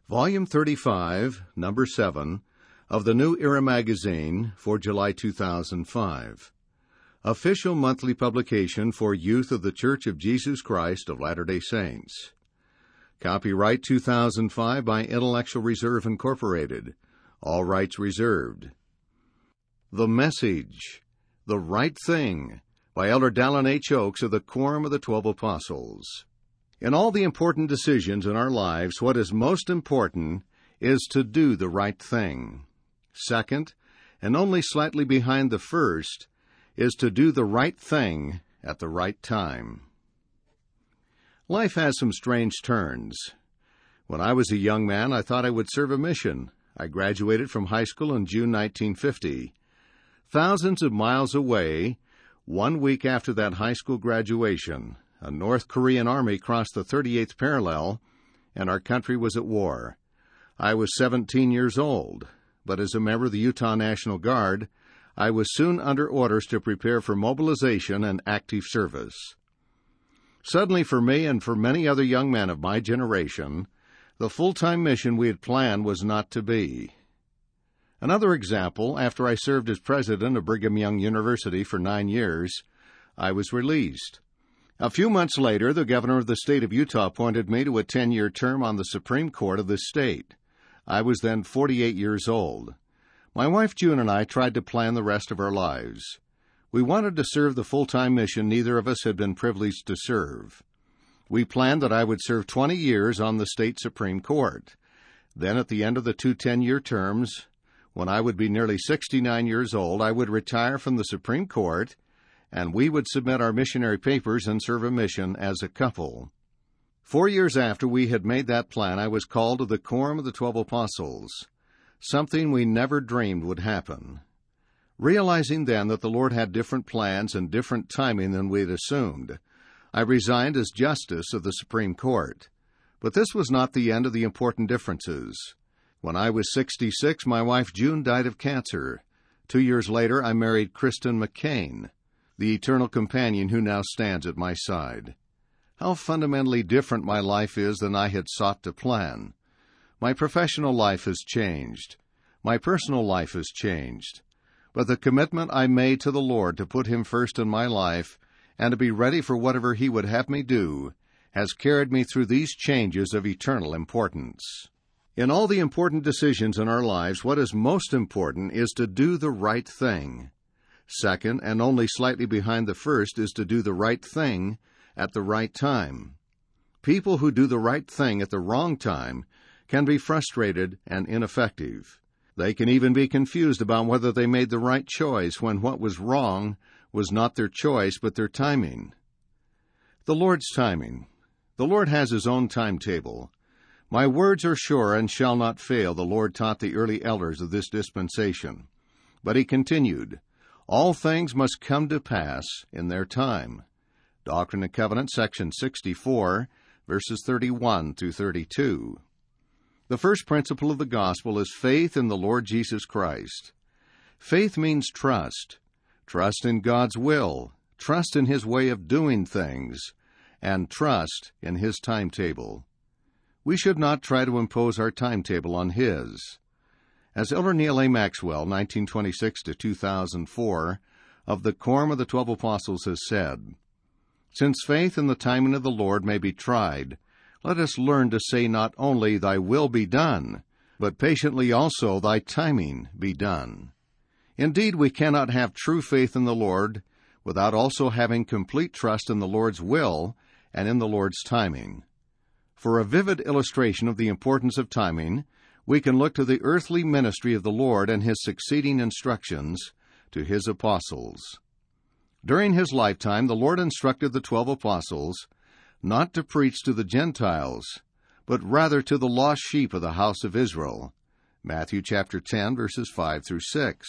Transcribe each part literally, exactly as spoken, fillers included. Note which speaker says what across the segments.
Speaker 1: Volume thirty-five, Number seven, of the New Era magazine for July two thousand five. Official monthly publication for youth of the Church of Jesus Christ of Latter-day Saints. Copyright two thousand five by Intellectual Reserve Incorporated. All rights reserved. The Message, The Right Thing, by Elder Dallin H. Oaks of the Quorum of the Twelve Apostles. In all the important decisions in our lives, what is most important is to do the right thing. Second, and only slightly behind the first, is to do the right thing at the right time. Life has some strange turns. When I was a young man, I thought I would serve a mission. I graduated from high school in June nineteen fifty. Thousands of miles away, one week after that high school graduation, a North Korean army crossed the thirty-eighth parallel, and our country was at war. I was seventeen years old, but as a member of the Utah National Guard, I was soon under orders to prepare for mobilization and active service. Suddenly, for me and for many other young men of my generation, the full-time mission we had planned was not to be. Another example, after I served as president of Brigham Young University for nine years, I was released. A few months later, the governor of the state of Utah appointed me to a ten-year term on the Supreme Court of this state. I was then forty-eight years old. My wife June and I tried to plan the rest of our lives. We wanted to serve the full-time mission neither of us had been privileged to serve. We planned that I would serve twenty years on the state Supreme Court. Then, at the end of the two ten-year terms, when I would be nearly sixty-nine years old, I would retire from the Supreme Court, and we would submit our missionary papers and serve a mission as a couple. Four years after we had made that plan, I was called to the Quorum of the Twelve Apostles, something we never dreamed would happen. Realizing then that the Lord had different plans and different timing than we had assumed, I resigned as Justice of the Supreme Court. But this was not the end of the important differences. When I was sixty-six, my wife June died of cancer. Two years later, I married Kristen McCain, the eternal companion who now stands at my side. How fundamentally different my life is than I had sought to plan. My professional life has changed. My personal life has changed. But the commitment I made to the Lord to put Him first in my life and to be ready for whatever He would have me do has carried me through these changes of eternal importance. In all the important decisions in our lives, what is most important is to do the right thing. Second, and only slightly behind the first, is to do the right thing at the right time. People who do the right thing at the wrong time can be frustrated and ineffective. They can even be confused about whether they made the right choice when what was wrong was not their choice but their timing. The Lord's timing. The Lord has His own timetable. My words are sure and shall not fail, the Lord taught the early elders of this dispensation. But He continued, all things must come to pass in their time. Doctrine and Covenants, section sixty-four, verses thirty-one through thirty-two. The first principle of the gospel is faith in the Lord Jesus Christ. Faith means trust. Trust in God's will, trust in His way of doing things, and trust in His timetable. We should not try to impose our timetable on His. As Elder Neal A. Maxwell, nineteen twenty-six to two thousand four, of the Quorum of the Twelve Apostles has said, since faith in the timing of the Lord may be tried, let us learn to say not only, Thy will be done, but patiently also, Thy timing be done. Indeed, we cannot have true faith in the Lord without also having complete trust in the Lord's will and in the Lord's timing. For a vivid illustration of the importance of timing, we can look to the earthly ministry of the Lord and His succeeding instructions to His apostles. During His lifetime, the Lord instructed the twelve apostles not to preach to the Gentiles, but rather to the lost sheep of the house of Israel. Matthew chapter ten, verses five through six.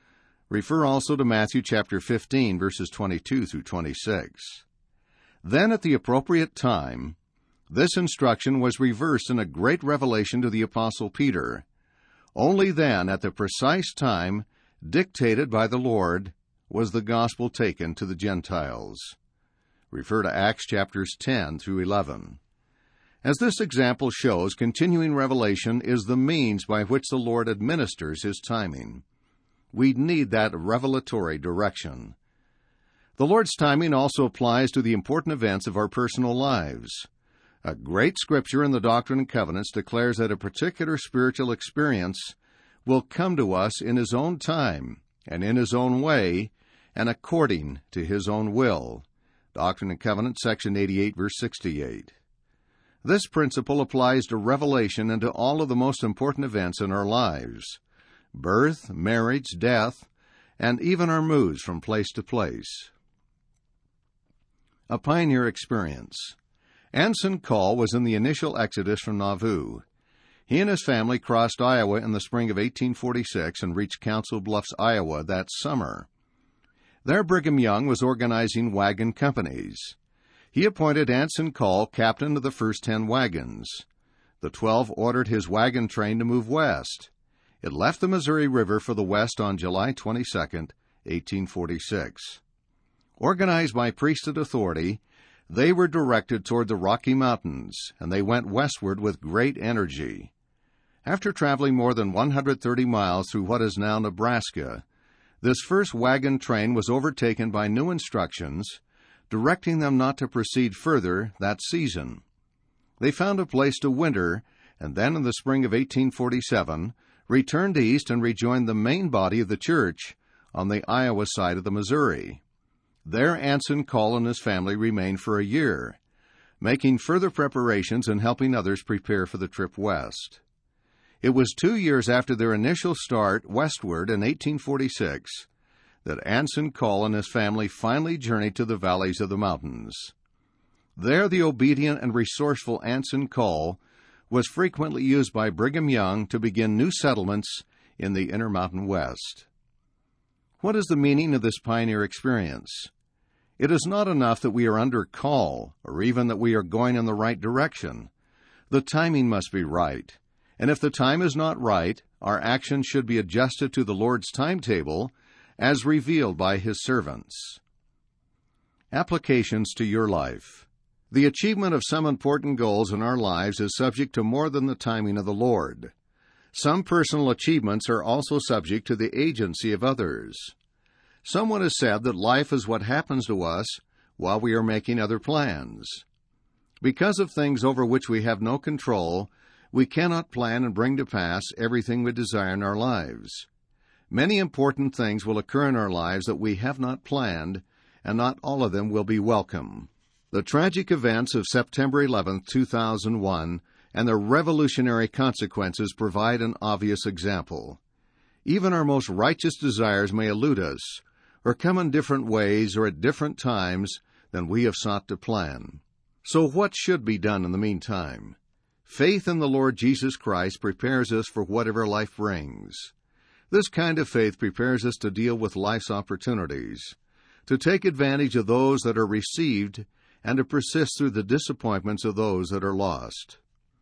Speaker 1: Refer also to Matthew chapter fifteen, verses twenty-two through twenty-six. Then at the appropriate time, this instruction was reversed in a great revelation to the Apostle Peter. Only then, at the precise time dictated by the Lord, was the gospel taken to the Gentiles. Refer to Acts chapters ten through eleven. As this example shows, continuing revelation is the means by which the Lord administers His timing. We need that revelatory direction. The Lord's timing also applies to the important events of our personal lives. A great scripture in the Doctrine and Covenants declares that a particular spiritual experience will come to us in His own time and in His own way and according to His own will. Doctrine and Covenants, section eighty-eight, verse sixty-eight. This principle applies to revelation and to all of the most important events in our lives: birth, marriage, death, and even our moves from place to place. A pioneer experience. Anson Call was in the initial exodus from Nauvoo. He and his family crossed Iowa in the spring of eighteen forty-six and reached Council Bluffs, Iowa that summer. There Brigham Young was organizing wagon companies. He appointed Anson Call captain of the first ten wagons. The twelve ordered his wagon train to move west. It left the Missouri River for the west on July twenty-second, eighteen forty-six. Organized by priesthood authority, they were directed toward the Rocky Mountains, and they went westward with great energy. After traveling more than one hundred thirty miles through what is now Nebraska, this first wagon train was overtaken by new instructions, directing them not to proceed further that season. They found a place to winter, and then in the spring of eighteen forty-seven, returned east and rejoined the main body of the church on the Iowa side of the Missouri. There Anson Call and his family remained for a year, making further preparations and helping others prepare for the trip west. It was two years after their initial start westward in eighteen forty-six that Anson Call and his family finally journeyed to the valleys of the mountains. There the obedient and resourceful Anson Call was frequently used by Brigham Young to begin new settlements in the Intermountain West. What is the meaning of this pioneer experience? It is not enough that we are under call, or even that we are going in the right direction. The timing must be right, and if the time is not right, our actions should be adjusted to the Lord's timetable as revealed by His servants. Applications to your life. The achievement of some important goals in our lives is subject to more than the timing of the Lord. Some personal achievements are also subject to the agency of others. Someone has said that life is what happens to us while we are making other plans. Because of things over which we have no control, we cannot plan and bring to pass everything we desire in our lives. Many important things will occur in our lives that we have not planned, and not all of them will be welcome. The tragic events of September eleventh, two thousand one, and their revolutionary consequences provide an obvious example. Even our most righteous desires may elude us, or come in different ways or at different times than we have sought to plan. So what should be done in the meantime? Faith in the Lord Jesus Christ prepares us for whatever life brings. This kind of faith prepares us to deal with life's opportunities, to take advantage of those that are received, and to persist through the disappointments of those that are lost.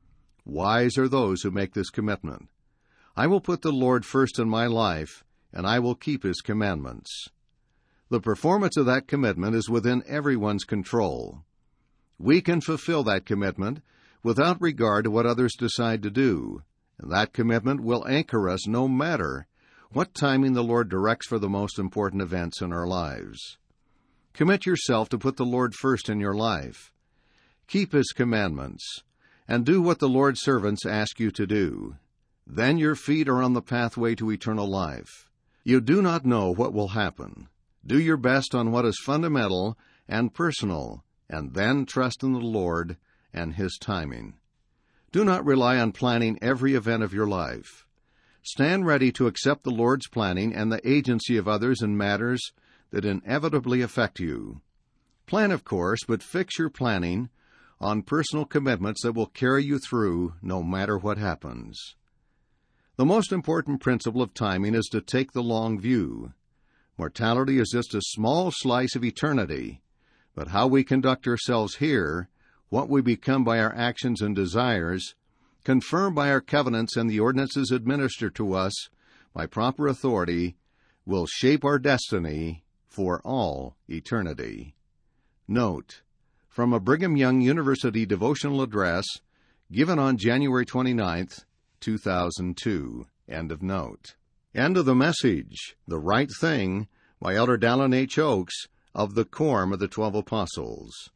Speaker 1: Wise are those who make this commitment. I will put the Lord first in my life, and I will keep His commandments. The performance of that commitment is within everyone's control. We can fulfill that commitment without regard to what others decide to do, and that commitment will anchor us no matter what timing the Lord directs for the most important events in our lives. Commit yourself to put the Lord first in your life. Keep His commandments, and do what the Lord's servants ask you to do. Then your feet are on the pathway to eternal life. You do not know what will happen. Do your best on what is fundamental and personal, and then trust in the Lord and His timing. Do not rely on planning every event of your life. Stand ready to accept the Lord's planning and the agency of others in matters that inevitably affect you. Plan, of course, but fix your planning on personal commitments that will carry you through no matter what happens. The most important principle of timing is to take the long view. Mortality is just a small slice of eternity, but how we conduct ourselves here, what we become by our actions and desires, confirmed by our covenants and the ordinances administered to us by proper authority, will shape our destiny for all eternity. Note, from a Brigham Young University devotional address given on January twenty-ninth, two thousand two. End of note. End of the message, The Right Thing, by Elder Dallin H. Oakes of the Quorum of the Twelve Apostles.